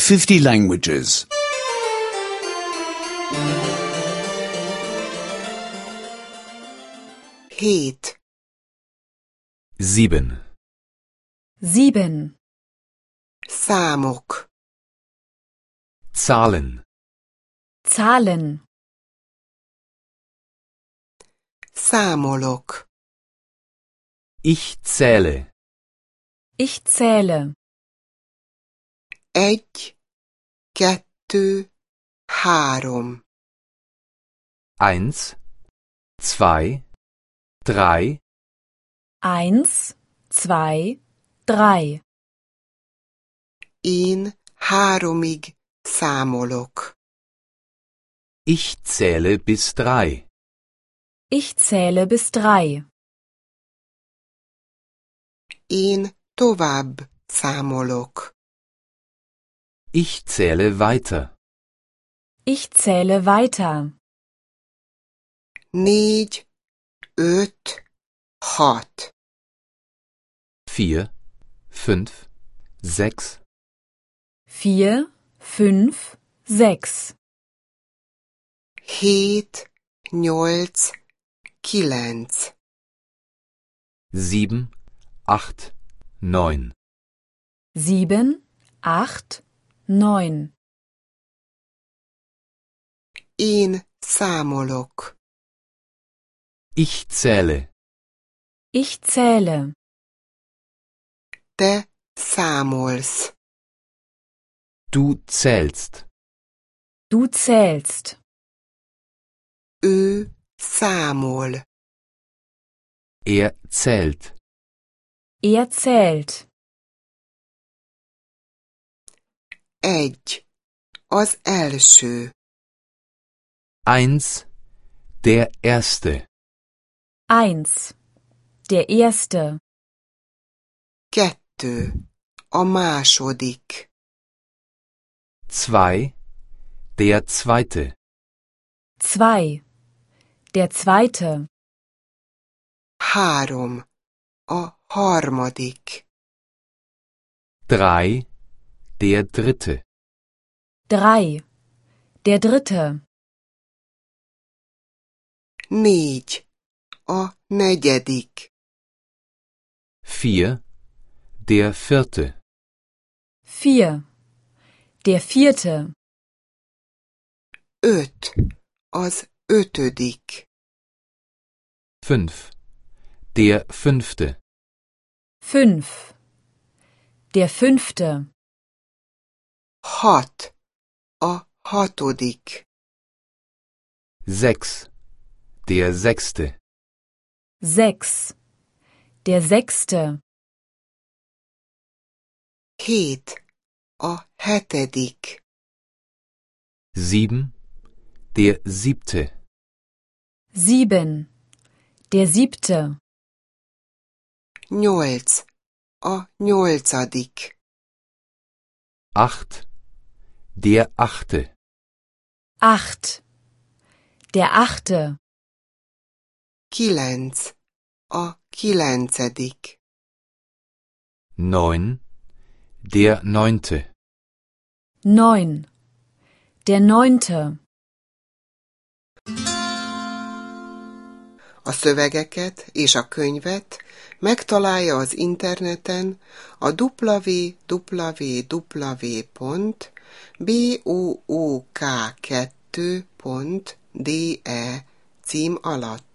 50 languages. 7. 7. 7. Számok. Zahlen. Zahlen. Számolok. Ich zähle. Ich zähle. 1, 2, 3. 1, 2, 3, 1, 2, 3. Én 3-ig számolok. Ich zähle bis 3. Ich zähle bis 3. Én tovább számolok. Ich zähle weiter. Ich zähle weiter. 4, 5, 6. 4, 5, 6, 4, 5, 6. 7, 8, 9. 7, 8, 9. 7, 8, 9. Én számolok. Ich zähle. Ich zähle. Te számolsz. Du zählst. Du zählst. Ő számol. Er zählt. Er zählt. 1. Az első. 1, der Erste. 1. Der Erste. 2. A második. 2, der Zweite. 2. Der Zweite. 3. A harmadik. 3, der Dritte. 3. Der Dritte. 4. A negyedik. 4, der Vierte. 4. Der Vierte. 5. Az ötödik. 5, der Fünfte. 5. Der Fünfte. 6. A hatodik. 6, der Sechste. 6. Der Sechste. 7. A hetedik. 7, der Siebte. 7. Der Siebte. 8. A nyolcadik. 8, der Achte. 8. Der Achte. 9. A kilencedik. 9, der Neunte. 9. Der Neunte. A szövegeket és a könyvet megtalálja az interneten a www.book2.de cím alatt.